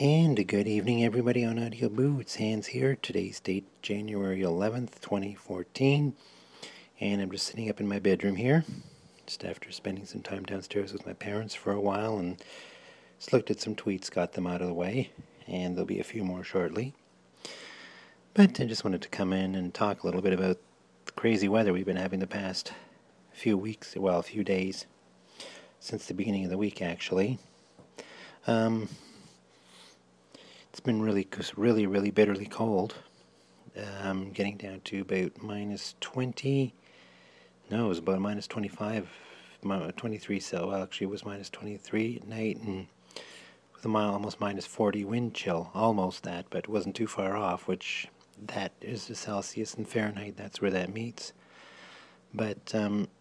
And a good evening, everybody on Audio Boo. It's Hans here. Today's date, January 11th, 2014. And I'm just sitting up in my bedroom here, just after spending some time downstairs with my parents for a while, and just looked at some tweets, got them out of the way, and there'll be a few more shortly. But I just wanted to come in and talk a little bit about the crazy weather we've been having the past few weeks, well, a few days, since the beginning of the week, actually. It's been really bitterly cold. Getting down to about minus 20. No, it was about minus 25, 23. So well, actually, it was minus 23 at night, and with almost minus 40 wind chill. Almost that, but it wasn't too far off. Which that is the Celsius and Fahrenheit. That's where that meets. But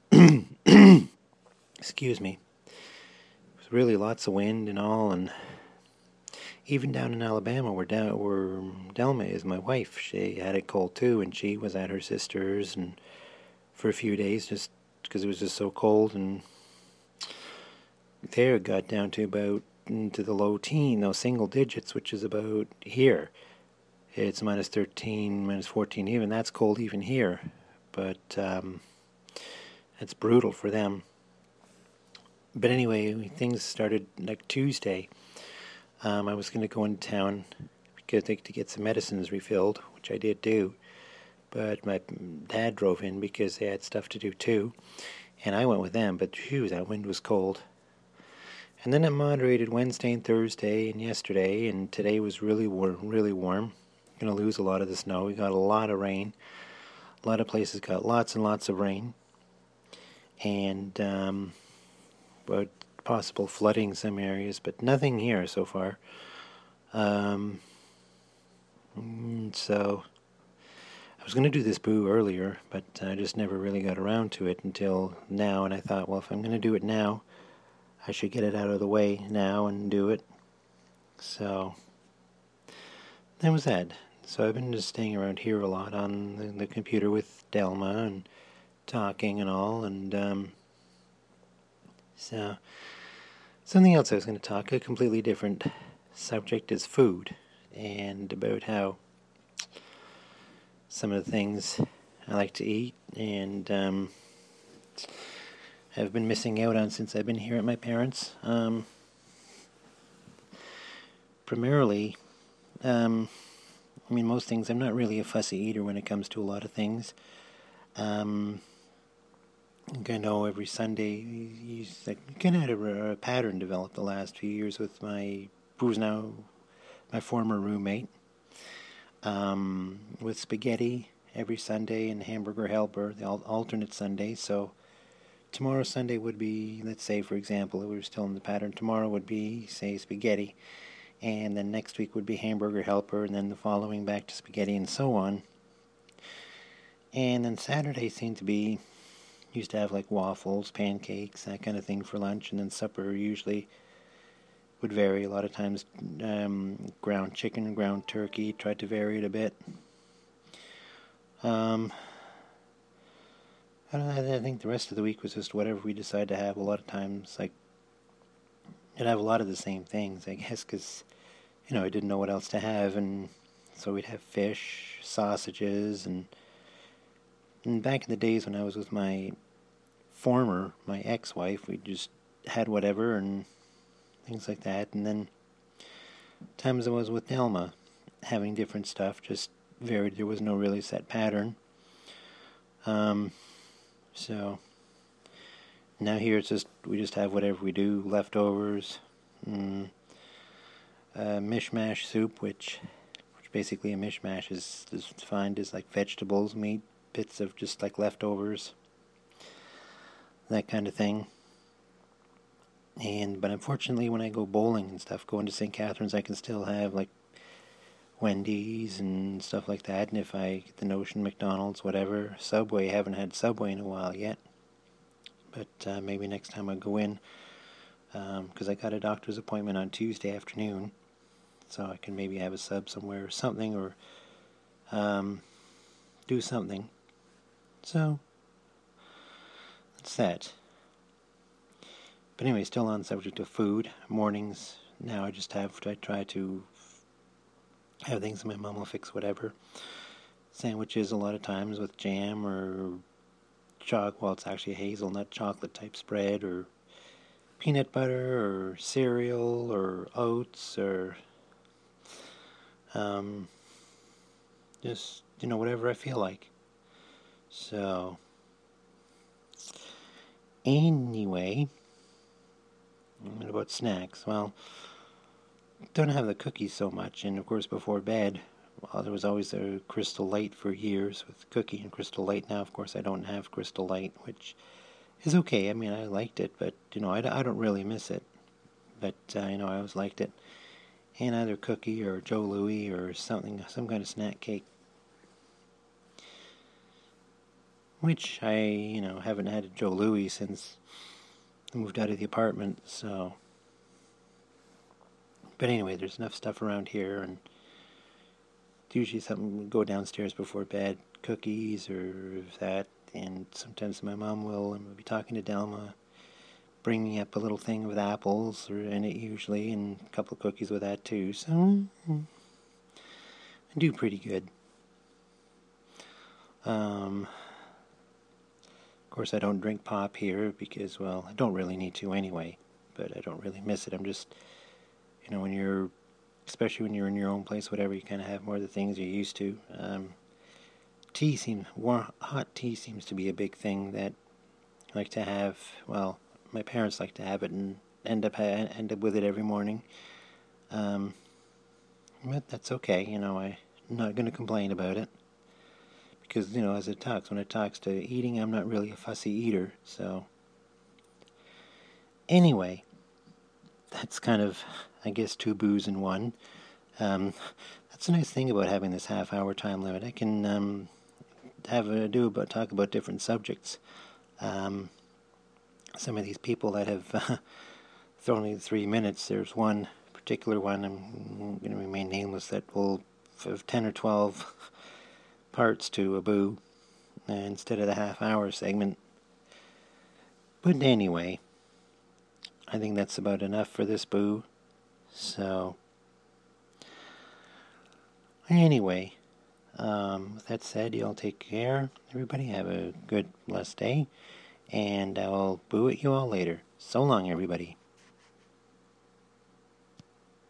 excuse me. It was really lots of wind and all, and even down in Alabama, where Delma is, my wife, she had it cold too, and she was at her sister's and for a few days just because it was just so cold, and there it got down to about into the low single digits, which is about here. It's minus 13, minus 14 even. That's cold even here, but it's brutal for them. But anyway, things started like Tuesday. I was going to go into town to get some medicines refilled, which I did do. But my dad drove in because they had stuff to do too. And I went with them, but phew, that wind was cold. And then it moderated Wednesday and Thursday and yesterday, and today was really warm, really warm. Going to lose a lot of the snow. We got a lot of rain. A lot of places got lots and lots of rain. And but possible flooding in some areas, but nothing here so far. So I was going to do this boo earlier, but I just never really got around to it until now, and I thought, well, if I'm going to do it now, I should get it out of the way now and do it. So that was that. So I've been just staying around here a lot on the computer with Delma and talking and all, and so something else I was going to talk, a completely different subject, is food, and about how some of the things I like to eat and have been missing out on since I've been here at my parents'. Primarily, most things, I'm not really a fussy eater when it comes to a lot of things. I know every Sunday, you kind of had a pattern developed the last few years with who's now my former roommate, with spaghetti every Sunday and hamburger helper, the alternate Sunday. So tomorrow Sunday would be, let's say, for example, if we were still in the pattern, tomorrow would be, say, spaghetti, and then next week would be hamburger helper, and then the following back to spaghetti, and so on. And then Saturday seemed to be, used to have like waffles, pancakes, that kind of thing for lunch, and then supper usually would vary. A lot of times ground chicken, ground turkey, tried to vary it a bit. I think the rest of the week was just whatever we decided to have. A lot of times, like, I'd have a lot of the same things, I guess, because, I didn't know what else to have, and so we'd have fish, sausages, and back in the days when I was with my ex-wife, we just had whatever and things like that. And then times I was with Delma, having different stuff, just varied. There was no really set pattern. So now here it's just, we just have whatever we do, leftovers, mishmash soup, which basically a mishmash is defined as like vegetables, meat, bits of just like leftovers, that kind of thing. But unfortunately, when I go bowling and stuff, going to St. Catharines, I can still have like Wendy's and stuff like that. And if I get the notion, McDonald's, whatever, Subway, I haven't had Subway in a while yet. But maybe next time I go in, because I got a doctor's appointment on Tuesday afternoon, so I can maybe have a sub somewhere or something, or do something. So that's that. But anyway, still on the subject of food. Mornings now I try to have things, and my mom will fix whatever. Sandwiches a lot of times with jam or well, it's actually a hazelnut chocolate type spread, or peanut butter, or cereal, or oats, or just, whatever I feel like. So, anyway, what about snacks? Well, don't have the cookies so much, and of course before bed, well, there was always a Crystal Light for years with cookie and Crystal Light. Now, of course, I don't have Crystal Light, which is okay. I mean, I liked it, but, I don't really miss it. But, I always liked it. And either cookie or Joe Louis or something, some kind of snack cake. Which I, haven't had a Joe Louis since I moved out of the apartment, so. But anyway, there's enough stuff around here, and usually something we go downstairs before bed, cookies or that, and sometimes my mom will, and we'll be talking to Delma, bring me up a little thing with apples in it usually, and a couple of cookies with that too, so I do pretty good. Of course, I don't drink pop here because, well, I don't really need to anyway, but I don't really miss it. I'm just, especially when you're in your own place, whatever, you kind of have more of the things you're used to. Hot tea seems to be a big thing that I like to have. Well, my parents like to have it and end up with it every morning. But that's okay, I'm not going to complain about it. Because, when it talks to eating, I'm not really a fussy eater, so. Anyway, that's kind of, I guess, 2 boos in 1. That's a nice thing about having this half-hour time limit. I can talk about different subjects. Some of these people that have thrown me 3 minutes, there's one particular one, I'm going to remain nameless, that will have 10 or 12 parts to a boo instead of the half-hour segment. But anyway, I think that's about enough for this boo. So, anyway, with that said, y'all take care. Everybody have a good, blessed day. And I'll boo at you all later. So long, everybody.